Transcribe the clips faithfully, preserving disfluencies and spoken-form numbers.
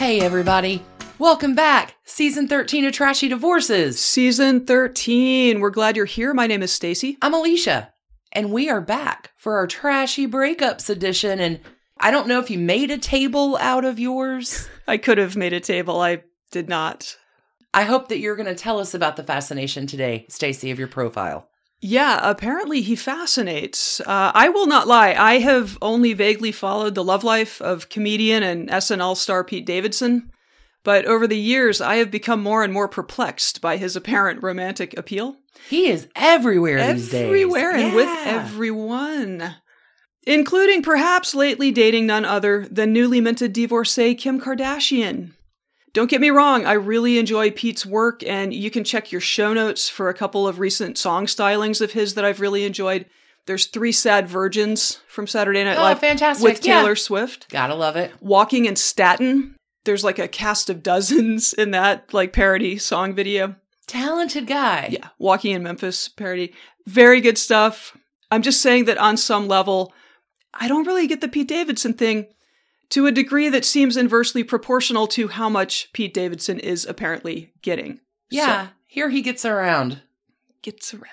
Hey, everybody. Welcome back. Season thirteen of Trashy Divorces. Season thirteen. We're glad you're here. My name is Stacy. I'm Alicia, and we are back for our Trashy Breakups edition. And I don't know if you made a table out of yours. I could have made a table. I did not. I hope that you're going to tell us about the fascination today, Stacy, of your profile. Yeah, apparently he fascinates. Uh, I will not lie. I have only vaguely followed the love life of comedian and S N L star Pete Davidson. But over the years, I have become more and more perplexed by his apparent romantic appeal. He is everywhere these days. Everywhere and yeah. with everyone. Including perhaps lately dating none other than newly minted divorcee Kim Kardashian. Don't get me wrong, I really enjoy Pete's work, and you can check your show notes for a couple of recent song stylings of his that I've really enjoyed. There's Three Sad Virgins from Saturday Night Oh, Live fantastic. with Taylor Yeah. Swift. Gotta love it. Walking in Staten. There's like a cast of dozens in that like parody song video. Talented guy. Yeah, Walking in Memphis parody. Very good stuff. I'm just saying that on some level, I don't really get the Pete Davidson thing to a degree that seems inversely proportional to how much Pete Davidson is apparently getting. Yeah, So, here he gets around. gets around.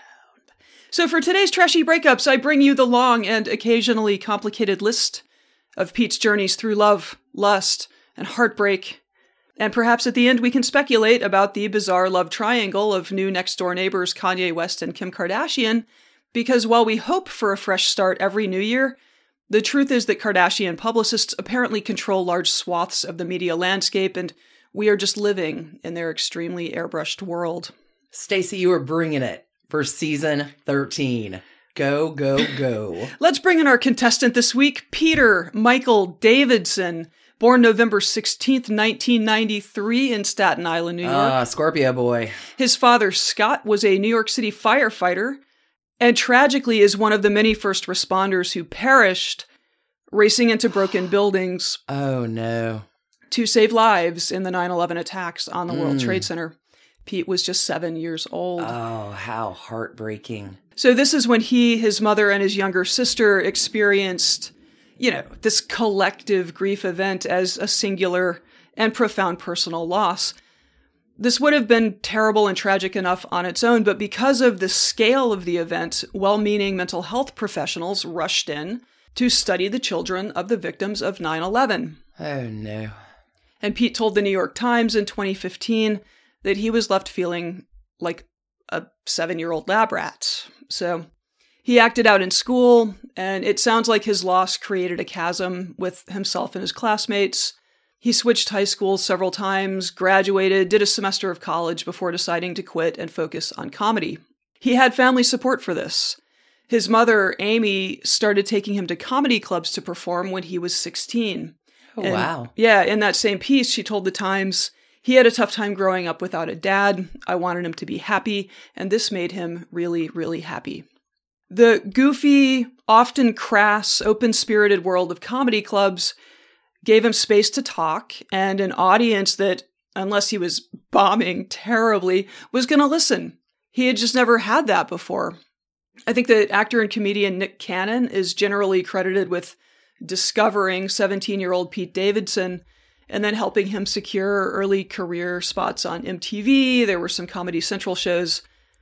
So for today's Trashy Breakups, I bring you the long and occasionally complicated list of Pete's journeys through love, lust, and heartbreak. And perhaps at the end we can speculate about the bizarre love triangle of new next-door neighbors Kanye West and Kim Kardashian, because while we hope for a fresh start every new year, the truth is that Kardashian publicists apparently control large swaths of the media landscape, and we are just living in their extremely airbrushed world. Stacy, you are bringing it for season thirteen. Go, go, go. Let's bring in our contestant this week, Peter Michael Davidson, born November sixteenth, nineteen ninety-three in Staten Island, New York. Ah, Scorpio boy. His father, Scott, was a New York City firefighter, and tragically is one of the many first responders who perished racing into broken buildings Oh, no. to save lives in the nine eleven attacks on the World Mm. Trade Center. Pete was just seven years old. Oh, how heartbreaking. So this is when he, his mother, and his younger sister experienced, you know, this collective grief event as a singular and profound personal loss. This would have been terrible and tragic enough on its own, but because of the scale of the event, well-meaning mental health professionals rushed in to study the children of the victims of nine eleven. Oh, no. And Pete told the New York Times in twenty fifteen that he was left feeling like a seven-year-old lab rat. So he acted out in school, and it sounds like his loss created a chasm with himself and his classmates. He switched high schools several times, graduated, did a semester of college before deciding to quit and focus on comedy. He had family support for this. His mother, Amy, started taking him to comedy clubs to perform when he was sixteen. Oh, And, wow. Yeah, in that same piece, she told the Times, he had a tough time growing up without a dad. I wanted him to be happy, and this made him really, really happy. The goofy, often crass, open-spirited world of comedy clubs gave him space to talk and an audience that, unless he was bombing terribly, was going to listen. He had just never had that before. I think that actor and comedian Nick Cannon is generally credited with discovering seventeen-year-old Pete Davidson and then helping him secure early career spots on M T V. There were some Comedy Central shows.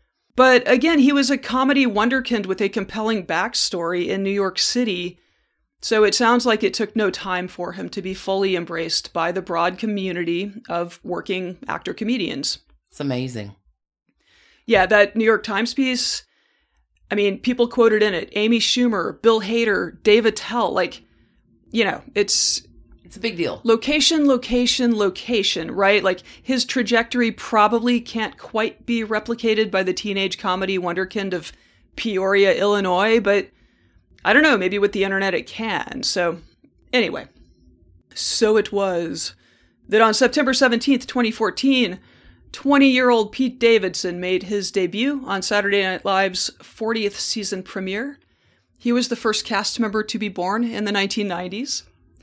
But again, he was a comedy wonderkind with a compelling backstory in New York City. So it sounds like it took no time for him to be fully embraced by the broad community of working actor-comedians. It's amazing. Yeah, that New York Times piece, I mean, people quoted in it, Amy Schumer, Bill Hader, Dave Attell, like, you know, it's It's a big deal. location, location, location, right? Like, his trajectory probably can't quite be replicated by the teenage comedy wonderkind of Peoria, Illinois, but I don't know, maybe with the internet it can. So anyway, so it was that on September seventeenth, twenty fourteen, twenty-year-old Pete Davidson made his debut on Saturday Night Live's fortieth season premiere. He was the first cast member to be born in the nineteen nineties.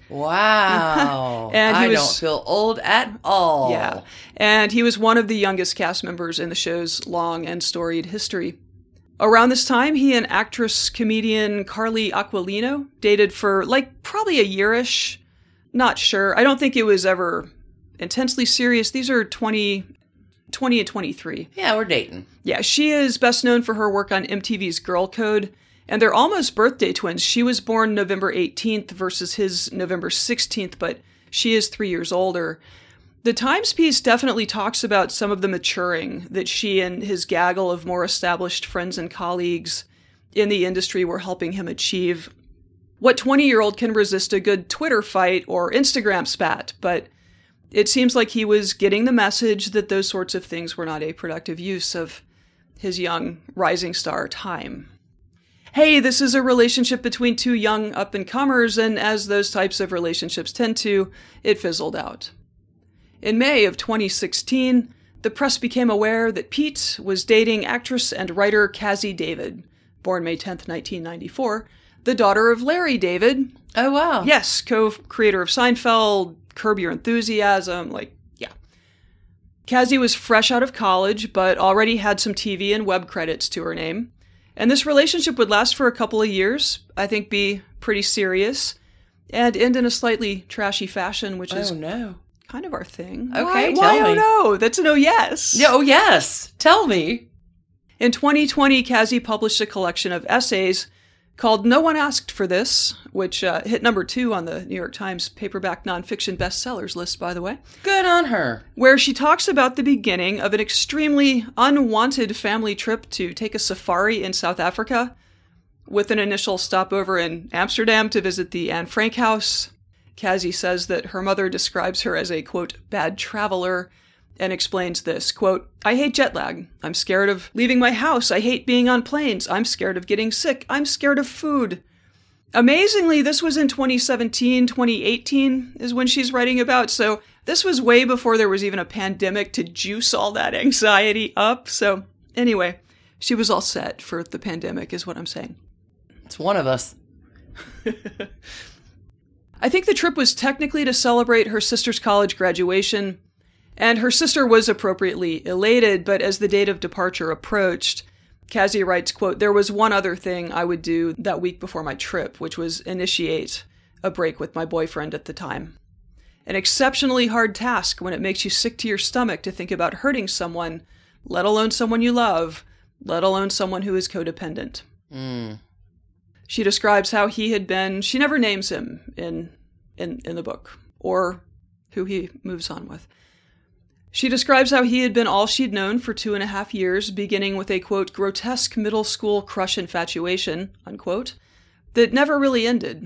Wow. And he I was- don't feel old at all. Yeah. And he was one of the youngest cast members in the show's long and storied history. Around this time, he and actress comedian Carly Aquilino dated for like probably a yearish. Not sure. I don't think it was ever intensely serious. These are twenty, twenty and twenty-three. Yeah, we're dating. Yeah, she is best known for her work on M T V's Girl Code, and they're almost birthday twins. She was born November eighteenth versus his November sixteenth, but she is three years older. The Times piece definitely talks about some of the maturing that she and his gaggle of more established friends and colleagues in the industry were helping him achieve. What twenty-year-old can resist a good Twitter fight or Instagram spat? But it seems like he was getting the message that those sorts of things were not a productive use of his young rising star time. Hey, this is a relationship between two young up-and-comers, and as those types of relationships tend to, it fizzled out. In May of twenty sixteen, the press became aware that Pete was dating actress and writer Cazzie David, born May tenth, nineteen ninety-four, the daughter of Larry David. Oh, wow. Yes, co-creator of Seinfeld, Curb Your Enthusiasm, like, yeah. Cazzie was fresh out of college, but already had some T V and web credits to her name. And this relationship would last for a couple of years, I think be pretty serious, and end in a slightly trashy fashion, which oh, is no. kind of our thing. Okay, why, tell why me. oh no? That's a no yes. Yeah, oh, yes. Tell me. In twenty twenty, Cazzie published a collection of essays called No One Asked for This, which uh, hit number two on the New York Times paperback nonfiction bestsellers list, by the way. Good on her. Where she talks about the beginning of an extremely unwanted family trip to take a safari in South Africa, with an initial stopover in Amsterdam to visit the Anne Frank house. Cazzie says that her mother describes her as a, quote, bad traveler, and explains this, quote, I hate jet lag. I'm scared of leaving my house. I hate being on planes. I'm scared of getting sick. I'm scared of food. Amazingly, this was in twenty seventeen, twenty eighteen is when she's writing about, so this was way before there was even a pandemic to juice all that anxiety up. So anyway, she was all set for the pandemic is what I'm saying. It's one of us. I think the trip was technically to celebrate her sister's college graduation, and her sister was appropriately elated, but as the date of departure approached, Cazzie writes, quote, there was one other thing I would do that week before my trip, which was initiate a break with my boyfriend at the time. An exceptionally hard task when it makes you sick to your stomach to think about hurting someone, let alone someone you love, let alone someone who is codependent. Mm. She describes how he had been, she never names him in, in, in the book, or who he moves on with. She describes how he had been all she'd known for two and a half years, beginning with a, quote, grotesque middle school crush infatuation, unquote, that never really ended.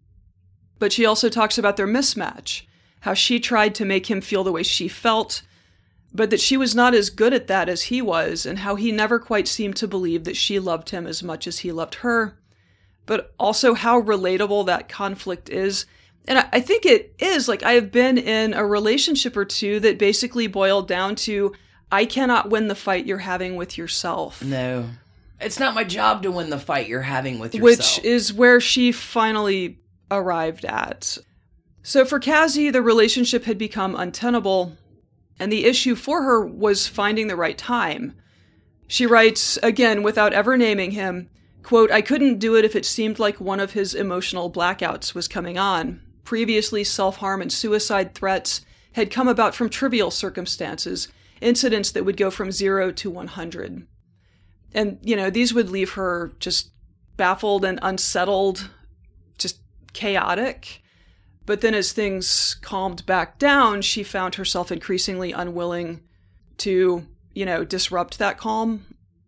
But she also talks about their mismatch, how she tried to make him feel the way she felt, but that she was not as good at that as he was, and how he never quite seemed to believe that she loved him as much as he loved her, but also how relatable that conflict is. And I think it is, like, I have been in a relationship or two that basically boiled down to, I cannot win the fight you're having with yourself. No. It's not my job to win the fight you're having with yourself. Which is where she finally arrived at. So for Cazzie, the relationship had become untenable, and the issue for her was finding the right time. She writes, again, without ever naming him, quote, I couldn't do it if it seemed like one of his emotional blackouts was coming on. Previously, self-harm and suicide threats had come about from trivial circumstances, incidents that would go from zero to one hundred. And, you know, these would leave her just baffled and unsettled, just chaotic. But then as things calmed back down, she found herself increasingly unwilling to, you know, disrupt that calm.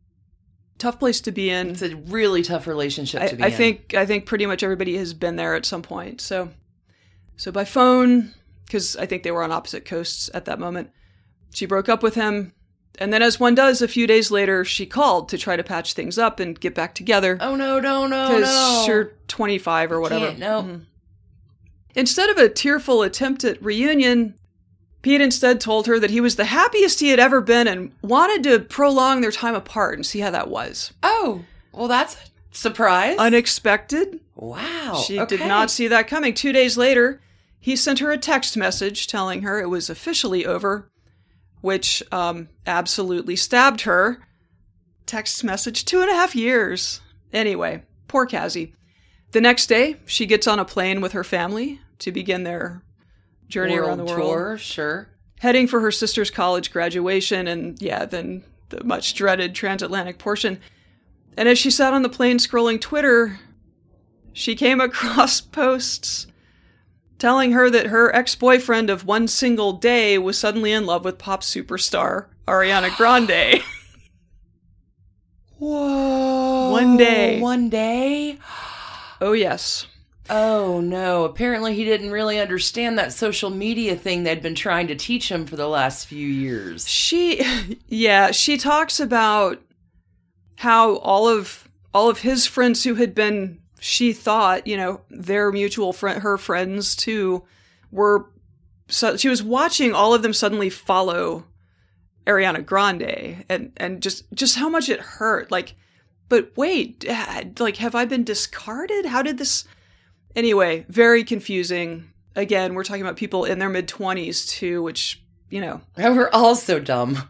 Tough place to be in. It's a really tough relationship I, to be I in. think I think pretty much everybody has been there at some point. So, so by phone, because I think they were on opposite coasts at that moment, she broke up with him. And then as one does, a few days later, she called to try to patch things up and get back together. Oh, no, no, no, no. Because you're twenty-five or whatever. Can't, no. Mm-hmm. Instead of a tearful attempt at reunion, Pete instead told her that he was the happiest he had ever been and wanted to prolong their time apart and see how that was. Oh, well, that's a surprise. Unexpected. Wow. She okay. did not see that coming. Two days later, he sent her a text message telling her it was officially over, which um, absolutely stabbed her. Text message, two and a half years. Anyway, poor Cazzie. The next day, she gets on a plane with her family to begin their journey world around the world. Tour, sure. heading for her sister's college graduation and, yeah, then the much dreaded transatlantic portion. And as she sat on the plane scrolling Twitter, she came across posts telling her that her ex-boyfriend of one single day was suddenly in love with pop superstar Ariana Grande. Whoa. One day. One day? Oh, yes. Oh, no. Apparently he didn't really understand that social media thing they'd been trying to teach him for the last few years. She, yeah, she talks about how all of all of his friends who had been, she thought, you know, their mutual friend, her friends too, were, so she was watching all of them suddenly follow Ariana Grande, and, and just, just how much it hurt. Like, but wait, like, have I been discarded? How did this... Anyway, very confusing. Again, we're talking about people in their mid-twenties too, which, you know. We're all so dumb.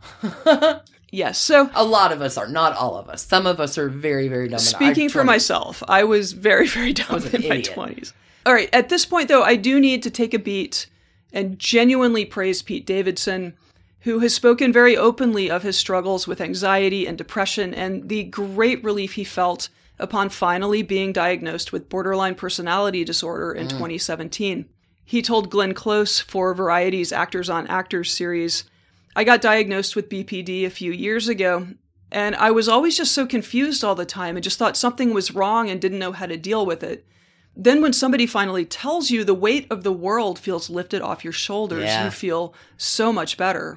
Yes, so... A lot of us are, not all of us. Some of us are very, very dumb. Speaking for myself, I was very, very dumb in idiot. my twenties. All right, at this point, though, I do need to take a beat and genuinely praise Pete Davidson, who has spoken very openly of his struggles with anxiety and depression and the great relief he felt upon finally being diagnosed with borderline personality disorder in mm. twenty seventeen. He told Glenn Close for Variety's Actors on Actors series, "I got diagnosed with B P D a few years ago, and I was always just so confused all the time and just thought something was wrong and didn't know how to deal with it. Then when somebody finally tells you, the weight of the world feels lifted off your shoulders. Yeah. You feel so much better."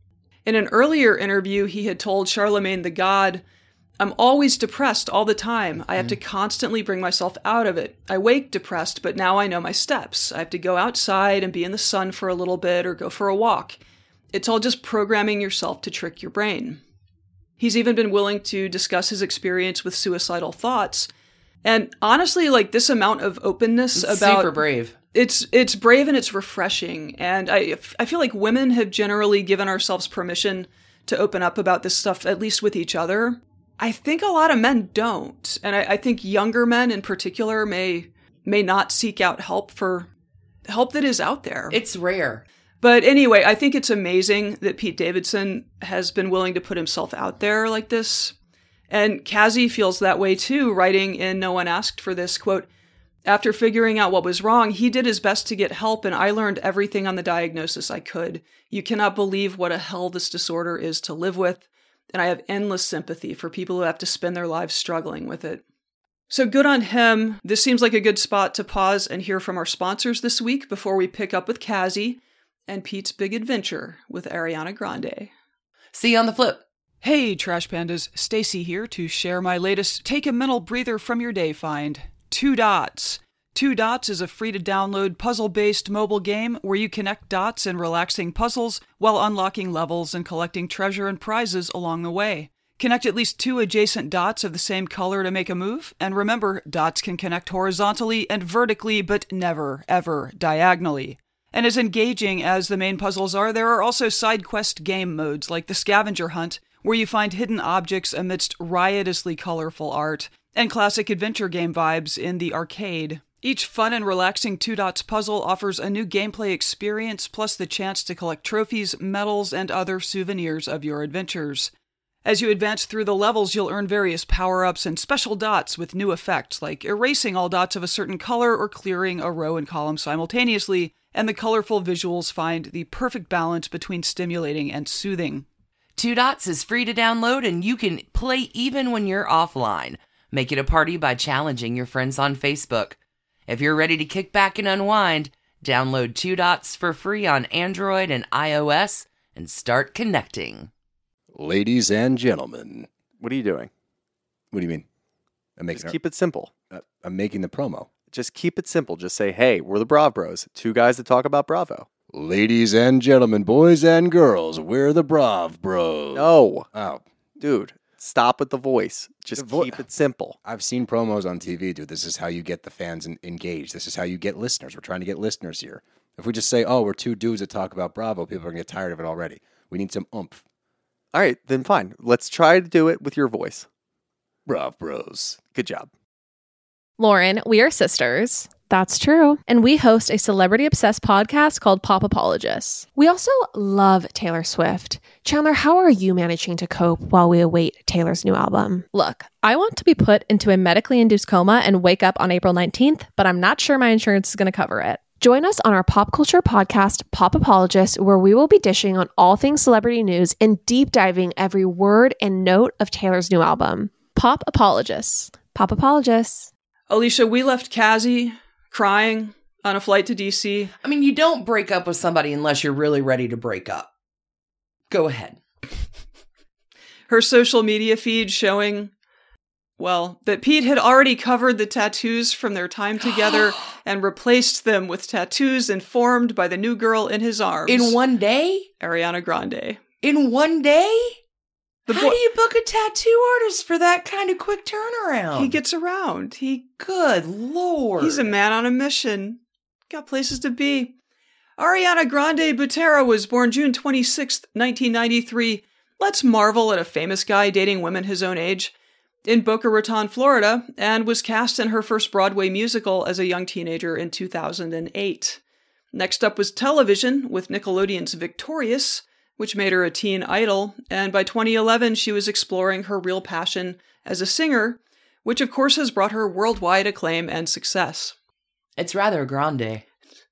In an earlier interview, he had told Charlemagne the God, "I'm always depressed all the time. I have to constantly bring myself out of it. I wake depressed, but now I know my steps. I have to go outside and be in the sun for a little bit or go for a walk. It's all just programming yourself to trick your brain." He's even been willing to discuss his experience with suicidal thoughts. And honestly, like, this amount of openness it's about... super brave. It's it's brave and it's refreshing. And I, I feel like women have generally given ourselves permission to open up about this stuff, at least with each other. I think a lot of men don't. And I, I think younger men in particular may may not seek out help for help that is out there. It's rare. But anyway, I think it's amazing that Pete Davidson has been willing to put himself out there like this. And Kazi feels that way too, writing in No One Asked for This, quote, "After figuring out what was wrong, he did his best to get help, and I learned everything on the diagnosis I could. You cannot believe what a hell this disorder is to live with, and I have endless sympathy for people who have to spend their lives struggling with it." So good on him. This seems like a good spot to pause and hear from our sponsors this week before we pick up with Kazi and Pete's big adventure with Ariana Grande. See you on the flip. Hey, Trash Pandas. Stacy here to share my latest Take a Mental Breather from Your Day find. Two Dots. Two Dots is a free-to-download puzzle-based mobile game where you connect dots in relaxing puzzles while unlocking levels and collecting treasure and prizes along the way. Connect at least two adjacent dots of the same color to make a move, and remember, dots can connect horizontally and vertically, but never, ever diagonally. And as engaging as the main puzzles are, there are also side quest game modes like the Scavenger Hunt, where you find hidden objects amidst riotously colorful art, and classic adventure game vibes in the arcade. Each fun and relaxing Two Dots puzzle offers a new gameplay experience, plus the chance to collect trophies, medals, and other souvenirs of your adventures. As you advance through the levels, you'll earn various power-ups and special dots with new effects, like erasing all dots of a certain color or clearing a row and column simultaneously, and the colorful visuals find the perfect balance between stimulating and soothing. Two Dots is free to download, and you can play even when you're offline. Make it a party by challenging your friends on Facebook. If you're ready to kick back and unwind, download Two Dots for free on Android and iOS and start connecting. Ladies and gentlemen. What are you doing? What do you mean? I'm making Just keep it simple. Uh, I'm making the promo. Just keep it simple. Just say, hey, we're the Brav Bros. Two guys that talk about Bravo. Ladies and gentlemen, boys and girls, we're the Brav Bros. No. Oh. Dude, stop with the voice. Just vo- keep it simple. I've seen promos on T V, dude. This is how you get the fans in- engaged. This is how you get listeners. We're trying to get listeners here. If we just say, oh, we're two dudes that talk about Bravo, people are going to get tired of it already. We need some oomph. All right, then fine. Let's try to do it with your voice. Brav Bros. Good job. Lauren, we are sisters. That's true. And we host a celebrity-obsessed podcast called Pop Apologists. We also love Taylor Swift. Chandler, how are you managing to cope while we await Taylor's new album? Look, I want to be put into a medically induced coma and wake up on April nineteenth, but I'm not sure my insurance is going to cover it. Join us on our pop culture podcast, Pop Apologists, where we will be dishing on all things celebrity news and deep diving every word and note of Taylor's new album. Pop Apologists. Pop Apologists. Alicia, we left Cassie crying on a flight to D C. I mean, you don't break up with somebody unless you're really ready to break up. Go ahead. Her social media feed showing, well, that Pete had already covered the tattoos from their time together and replaced them with tattoos informed by the new girl in his arms. In one day? Ariana Grande. In one day? The How bo- do you book a tattoo artist for that kind of quick turnaround? He gets around. He Good Lord. He's a man on a mission. Got places to be. Ariana Grande Butera was born June twenty-sixth, nineteen ninety-three. Let's marvel at a famous guy dating women his own age. In Boca Raton, Florida, and was cast in her first Broadway musical as a young teenager in two thousand eight. Next up was television with Nickelodeon's Victorious, which made her a teen idol, and by twenty eleven she was exploring her real passion as a singer, which of course has brought her worldwide acclaim and success. It's rather grande.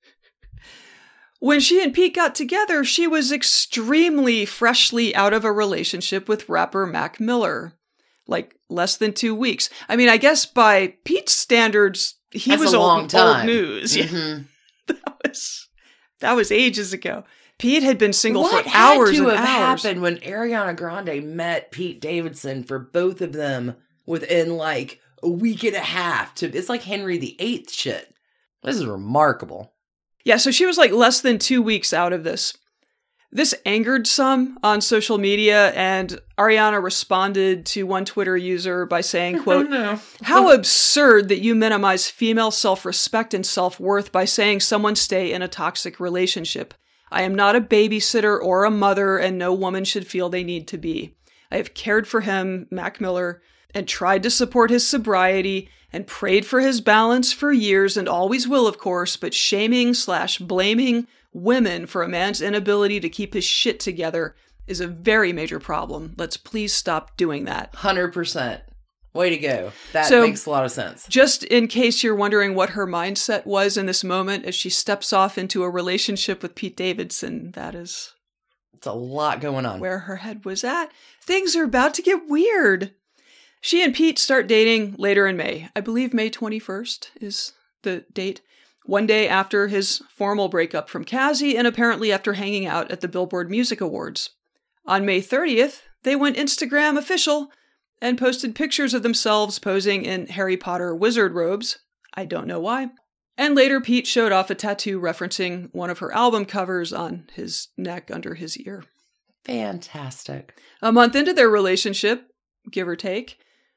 When she and Pete got together, she was extremely freshly out of a relationship with rapper Mac Miller. Like, less than two weeks. I mean, I guess by Pete's standards, he That's was a old, long time. old news. Mm-hmm. that was that was ages ago. Pete had been single what for hours had to and have hours. happened when Ariana Grande met Pete Davidson for both of them within like a week and a half? To It's like Henry the Eighth shit. This is remarkable. Yeah, so she was like less than two weeks out of this. This angered some on social media, and Ariana responded to one Twitter user by saying, quote, Oh, no. "How absurd that you minimize female self-respect and self-worth by saying someone stay in a toxic relationship. I am not a babysitter or a mother, and no woman should feel they need to be. I have cared for him, Mac Miller, and tried to support his sobriety and prayed for his balance for years and always will, of course, but shaming slash blaming women for a man's inability to keep his shit together is a very major problem. Let's please stop doing that." one hundred percent. Way to go. That So- makes a lot of sense. Just in case you're wondering what her mindset was in this moment as she steps off into a relationship with Pete Davidson, that is It's a lot going on. where her head was at. Things are about to get weird. She and Pete start dating later in May. I believe May twenty-first is the date. One day after his formal breakup from Cassie, and apparently after hanging out at the Billboard Music Awards. On May thirtieth, they went Instagram official and posted pictures of themselves posing in Harry Potter wizard robes. I don't know why. And later, Pete showed off a tattoo referencing one of her album covers on his neck under his ear. Fantastic. A month into their relationship, give or take,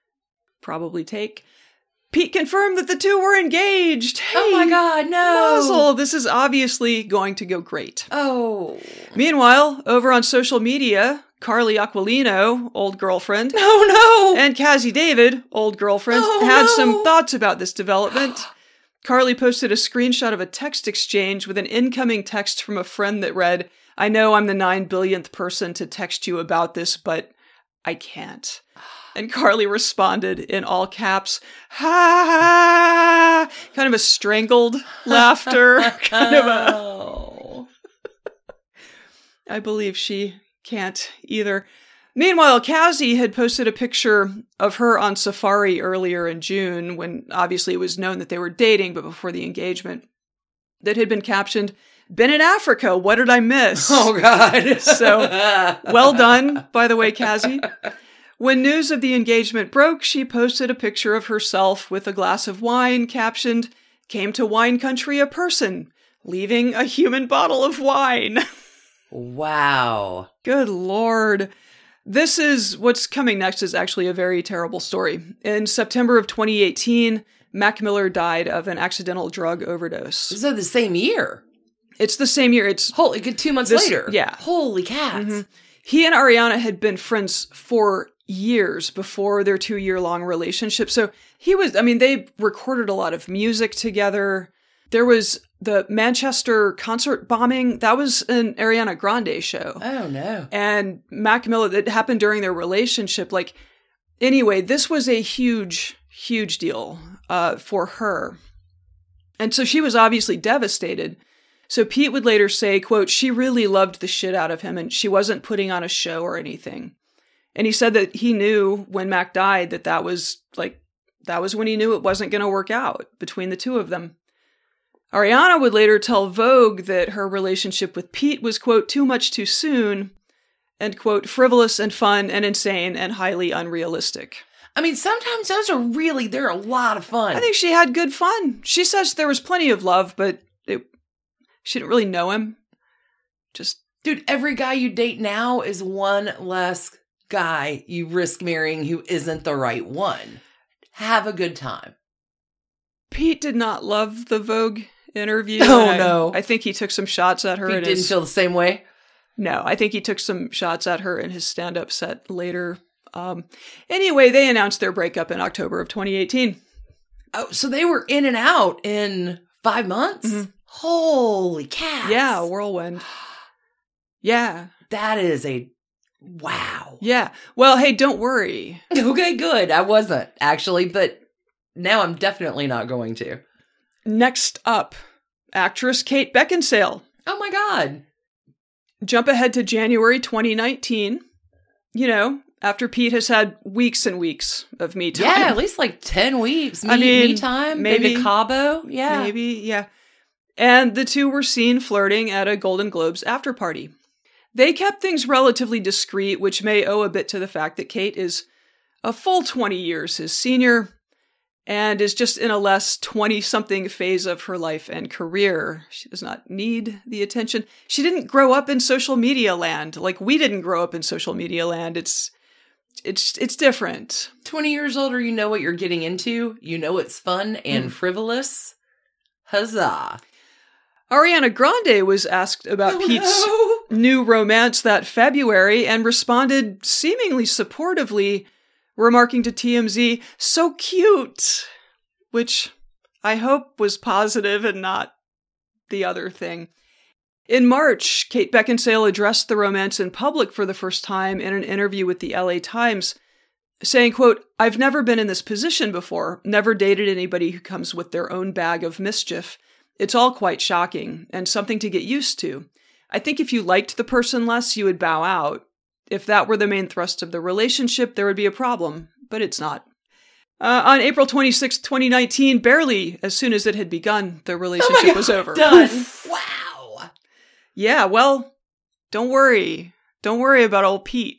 probably take, Pete confirmed that the two were engaged. Hey, Oh my God, no. Mazel, this is obviously going to go great. Oh. Meanwhile, over on social media, Carly Aquilino, old girlfriend, Oh no. and Cassie David, old girlfriend, Oh, had no. some thoughts about this development. Carly posted a screenshot of a text exchange with an incoming text from a friend that read, "I know I'm the nine billionth person to text you about this, but I can't." And Carly responded in all caps, "Ha!" Kind of a strangled laughter. kind of a. Oh. I believe she can't either. Meanwhile, Cassie had posted a picture of her on Safari earlier in June, when obviously it was known that they were dating, but before the engagement, that had been captioned, "Been in Africa, what did I miss?" Oh God. So, well done, by the way, Cassie. When news of the engagement broke, she posted a picture of herself with a glass of wine captioned, "Came to wine country a person, leaving a human bottle of wine." Wow. Good Lord. This is what's coming next is actually a very terrible story. In September of twenty eighteen, Mac Miller died of an accidental drug overdose. So the same year. It's the same year. It's Holy, good two months This- later. yeah. Holy cats. Mhm. He and Ariana had been friends for years before their two-year-long relationship. So he was, I mean, they recorded a lot of music together. There was the Manchester concert bombing. That was an Ariana Grande show. Oh, no. And Mac Miller, it happened during their relationship. Like, anyway, this was a huge, huge deal uh, for her. And so she was obviously devastated. So Pete would later say, quote, she really loved the shit out of him and she wasn't putting on a show or anything. And he said that he knew when Mac died that that was like, that was when he knew it wasn't going to work out between the two of them. Ariana would later tell Vogue that her relationship with Pete was, quote, too much too soon and, quote, frivolous and fun and insane and highly unrealistic. I mean, sometimes those are really, they're a lot of fun. I think she had good fun. She says there was plenty of love, but it, she didn't really know him. Just, dude, every guy you date now is one less guy you risk marrying who isn't the right one. Have a good time. Pete did not love the Vogue interview. Oh, I, no. I think he took some shots at her. Pete in didn't his, feel the same way? No, I think he took some shots at her in his stand-up set later. Um, anyway, they announced their breakup in October of twenty eighteen. Oh, so they were in and out in five months? Mm-hmm. Holy cats. Yeah, whirlwind. Yeah. That is a wow. Yeah. Well, hey, don't worry. Okay, good. I wasn't, actually, but now I'm definitely not going to. Next up, actress Kate Beckinsale. Oh my God. Jump ahead to January twenty nineteen. You know, after Pete has had weeks and weeks of me time. Yeah, at least like ten weeks. Me, I mean, me time. maybe Been to Cabo. Yeah. Maybe, yeah. And the two were seen flirting at a Golden Globes after party. They kept things relatively discreet, which may owe a bit to the fact that Kate is a full twenty years his senior and is just in a less twenty-something phase of her life and career. She does not need the attention. She didn't grow up in social media land. Like we didn't grow up in social media land. It's it's it's different. twenty years older, you know what you're getting into. You know it's fun and mm. frivolous. Huzzah. Ariana Grande was asked about oh, Pete's no. new romance that February and responded seemingly supportively, remarking to T M Z, so cute, which I hope was positive and not the other thing. In March, Kate Beckinsale addressed the romance in public for the first time in an interview with the L A Times, saying, quote, I've never been in this position before, never dated anybody who comes with their own bag of mischief. It's all quite shocking and something to get used to. I think if you liked the person less, you would bow out. If that were the main thrust of the relationship, there would be a problem, but it's not. Uh, on April twenty-sixth, twenty nineteen, barely as soon as it had begun, the relationship oh was over. Done. Wow. Yeah, well, don't worry. Don't worry about old Pete.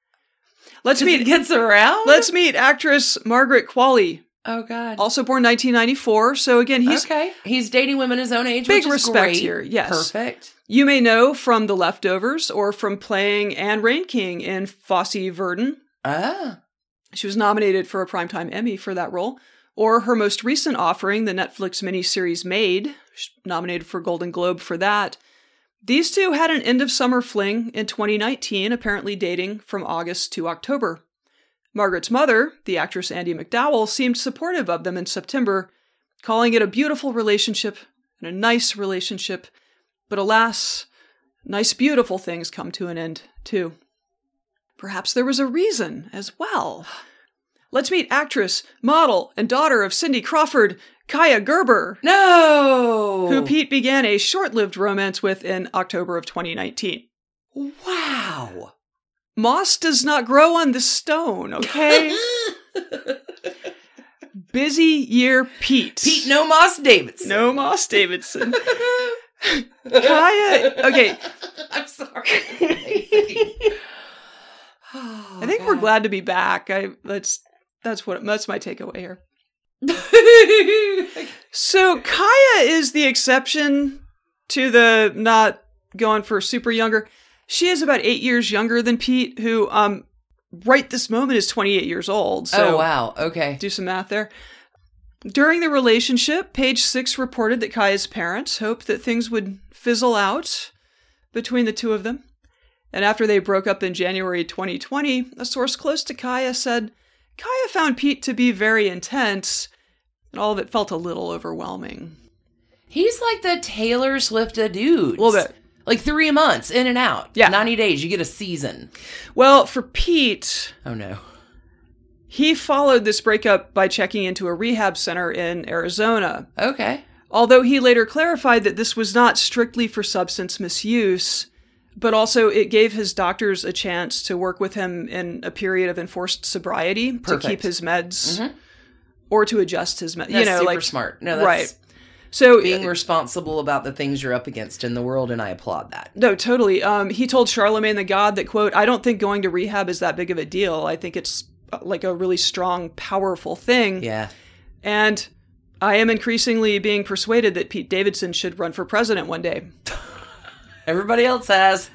Let's meet. Gets around? Let's meet actress Margaret Qualley. Oh, God. Also born nineteen ninety-four. So again, he's okay. He's dating women his own age, big which is respect great. here. Yes. Perfect. You may know from The Leftovers or from playing Anne Reinking in Fosse Verdon. Ah. She was nominated for a Primetime Emmy for that role. Or her most recent offering, the Netflix miniseries Made, nominated for Golden Globe for that. These two had an end-of-summer fling in twenty nineteen, apparently dating from August to October. Margaret's mother, the actress Andie MacDowell, seemed supportive of them in September, calling it a beautiful relationship and a nice relationship. But alas, nice, beautiful things come to an end, too. Perhaps there was a reason as well. Let's meet actress, model, and daughter of Cindy Crawford, Kaia Gerber. No! Who Pete began a short-lived romance with in October of twenty nineteen. Wow. Moss does not grow on the stone, okay? Busy year Pete. Pete no Moss Davidson. No Moss Davidson. Kaia, okay. I'm sorry. oh, I think God. we're glad to be back. I that's that's what that's my takeaway here. So Kaia is the exception to the not going for super younger. She is about eight years younger than Pete, who um right this moment is twenty-eight years old. So oh, wow. Okay. Do some math there. During the relationship, Page Six reported that Kaia's parents hoped that things would fizzle out between the two of them. And after they broke up in January twenty twenty, a source close to Kaya said, Kaya found Pete to be very intense, and all of it felt a little overwhelming. He's like the Taylor Swift of dudes. A little bit. Like three months, in and out. Yeah. ninety days, you get a season. Well, for Pete, Oh, no. he followed this breakup by checking into a rehab center in Arizona. Okay. Although he later clarified that this was not strictly for substance misuse, but also it gave his doctors a chance to work with him in a period of enforced sobriety Perfect. to keep his meds Mhm. or to adjust his meds. That's You know, super like smart. No, that's right. So being responsible about the things you're up against in the world, and I applaud that. no, totally. Um, he told Charlemagne the God that, quote, I don't think going to rehab is that big of a deal. I think it's uh, like a really strong, powerful thing. Yeah. And I am increasingly being persuaded that Pete Davidson should run for president one day. Everybody else has.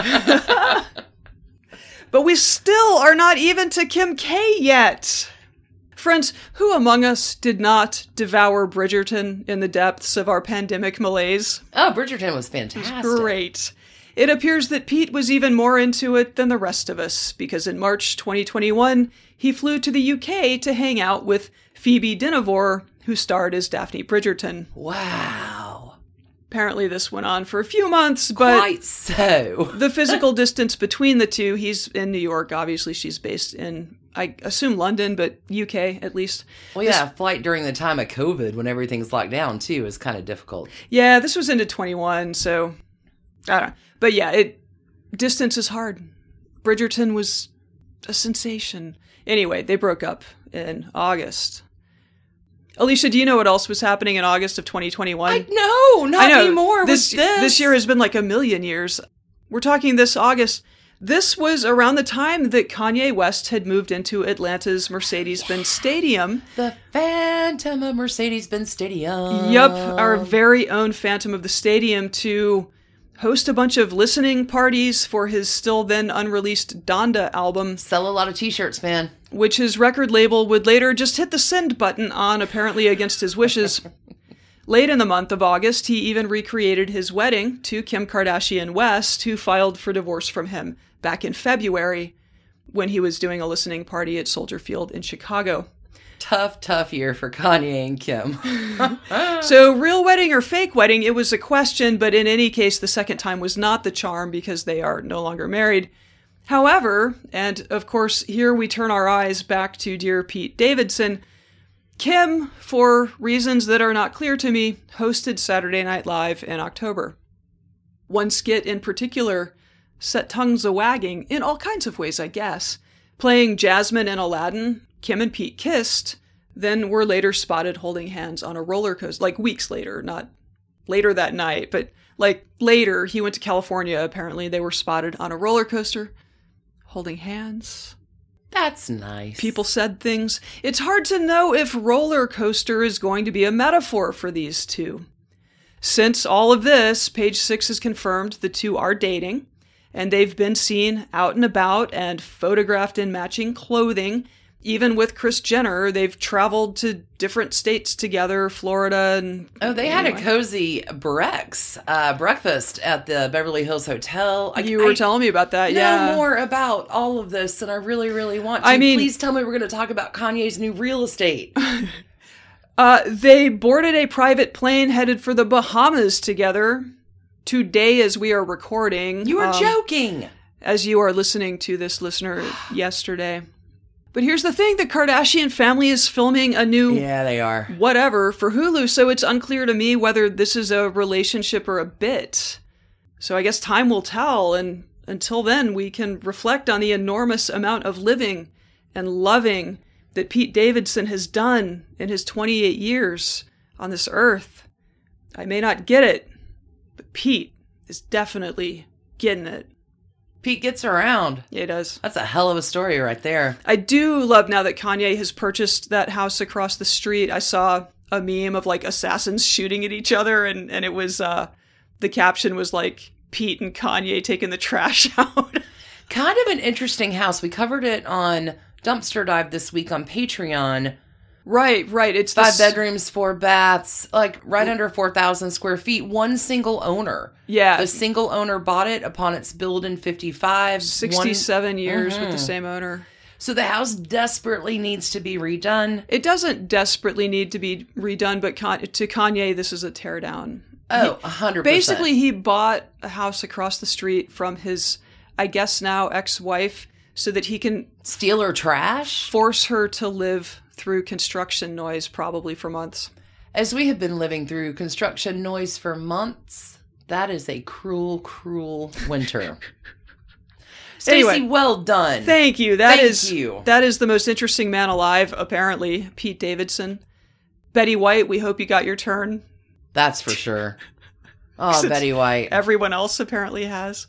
But we still are not even to Kim K yet. Friends, who among us did not devour Bridgerton in the depths of our pandemic malaise? Oh, Bridgerton was fantastic. Great. It appears that Pete was even more into it than the rest of us, because in March twenty twenty-one, he flew to the U K to hang out with Phoebe Dynevor, who starred as Daphne Bridgerton. Wow. Apparently this went on for a few months, but Quite so. the physical distance between the two, he's in New York, obviously she's based in, I assume London, but U K at least. Well, yeah, flight during the time of COVID when everything's locked down, too, is kind of difficult. Yeah, this was into twenty-one, so I don't know. But yeah, it distance is hard. Bridgerton was a sensation. Anyway, they broke up in August. Alicia, do you know what else was happening in August of twenty twenty-one? I know, not I know. anymore This, with this. this year has been like a million years. We're talking this August. This was around the time that Kanye West had moved into Atlanta's Mercedes-Benz Stadium. The Phantom of Mercedes-Benz Stadium. Yup, our very own Phantom of the Stadium, to host a bunch of listening parties for his still then unreleased Donda album, Sell a lot of t-shirts, man. which his record label would later just hit the send button on, apparently against his wishes. Late in the month of August, he even recreated his wedding to Kim Kardashian West, who filed for divorce from him back in February when he was doing a listening party at Soldier Field in Chicago. Tough, tough year for Kanye and Kim. So, real wedding or fake wedding, it was a question, but in any case, the second time was not the charm because they are no longer married. However, and of course, here we turn our eyes back to dear Pete Davidson, Kim, for reasons that are not clear to me, hosted Saturday Night Live in October. One skit in particular set tongues a-wagging in all kinds of ways, I guess. Playing Jasmine and Aladdin, Kim and Pete kissed, then were later spotted holding hands on a roller coaster, like weeks later, not later that night, but like later, he went to California, apparently they were spotted on a roller coaster, holding hands. That's nice. People said things. It's hard to know if roller coaster is going to be a metaphor for these two. Since all of this, Page Six has confirmed the two are dating, and they've been seen out and about and photographed in matching clothing. Even with Kris Jenner, they've traveled to different states together, Florida and... Oh, they had anyway. a cozy Brex, uh, breakfast at the Beverly Hills Hotel. I, You were I telling me about that, know yeah. more about all of this, and I really, really want to. I mean- Please tell me we're going to talk about Kanye's new real estate. Uh, they boarded a private plane headed for the Bahamas together today as we are recording. You are um, joking. As you are listening to this, listener, yesterday. But here's the thing, the Kardashian family is filming a new Yeah, they are. whatever for Hulu, so it's unclear to me whether this is a relationship or a bit. So I guess time will tell, and until then, we can reflect on the enormous amount of living and loving that Pete Davidson has done in his twenty-eight years on this earth. I may not get it, but Pete is definitely getting it. Pete gets around. Yeah, he does. That's a hell of a story right there. I do love now that Kanye has purchased that house across the street. I saw a meme of like assassins shooting at each other, and, and it was, uh, the caption was like, Pete and Kanye taking the trash out. Kind of an interesting house. We covered it on Dumpster Dive this week on Patreon. Right, right. It's Five this- bedrooms, four baths, like right under four thousand square feet. One single owner. Yeah. The single owner bought it upon its build in fifty-five. sixty-seven One, years mm-hmm. with the same owner. So the house desperately needs to be redone. It doesn't desperately need to be redone, but Con- to Kanye, this is a teardown. Oh, one hundred percent. Basically, he bought a house across the street from his, I guess now, ex-wife so that he can Steal her trash? force her to live through construction noise probably for months. As we have been living through construction noise for months, that is a cruel, cruel winter. Stacey, Anyway, well done. Thank you. That Thank is you. that is the most interesting man alive, apparently, Pete Davidson. Betty White, we hope you got your turn. That's for sure. Oh, Betty White. Everyone else apparently has.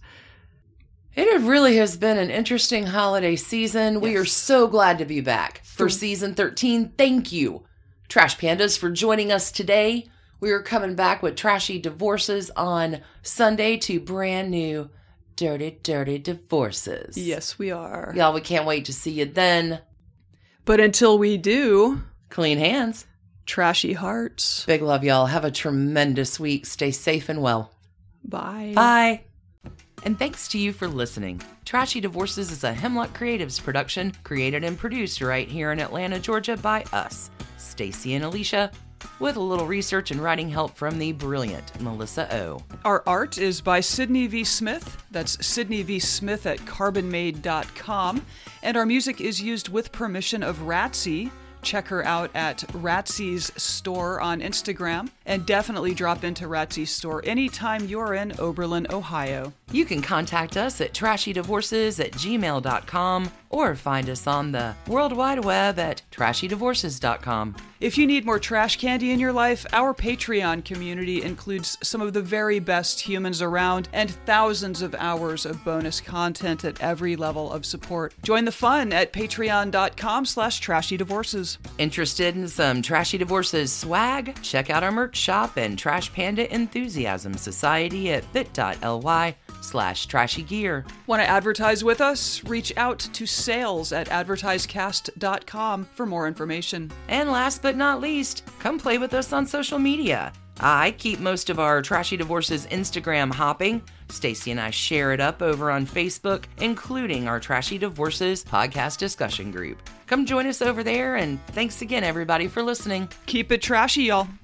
It really has been an interesting holiday season. We are so glad to be back for season thirteen. Thank you, Trash Pandas, for joining us today. We are coming back with Trashy Divorces on Sunday to brand new Dirty, Dirty Divorces. Yes, we are. Y'all, we can't wait to see you then. But until we do, Clean hands. trashy hearts. Big love, y'all. Have a tremendous week. Stay safe and well. Bye. Bye. And thanks to you for listening. Trashy Divorces is a Hemlock Creatives production, created and produced right here in Atlanta, Georgia by us, Stacey and Alicia, with a little research and writing help from the brilliant Melissa O. Our art is by Sydney V. Smith. That's Sydney V. Smith at carbon made dot com. And our music is used with permission of Ratsy. Check her out at Ratsy's store on Instagram. And definitely drop into Ratsy's store anytime you're in Oberlin, Ohio. You can contact us at trashydivorces at gmail dot com or find us on the World Wide Web at trashy divorces dot com. If you need more trash candy in your life, our Patreon community includes some of the very best humans around and thousands of hours of bonus content at every level of support. Join the fun at patreon dot com slash trashy divorces. Interested in some Trashy Divorces swag? Check out our merch shop and Trash Panda Enthusiasm Society at bit.ly slash trashy gear. Want to advertise with us? Reach out to sales at advertisecast dot com for more information. And last but not least, come play with us on social media. I keep most of our Trashy Divorces Instagram hopping. Stacey and I share it up over on Facebook, including our Trashy Divorces podcast discussion group. Come join us over there, and thanks again, everybody, for listening. Keep it trashy, y'all.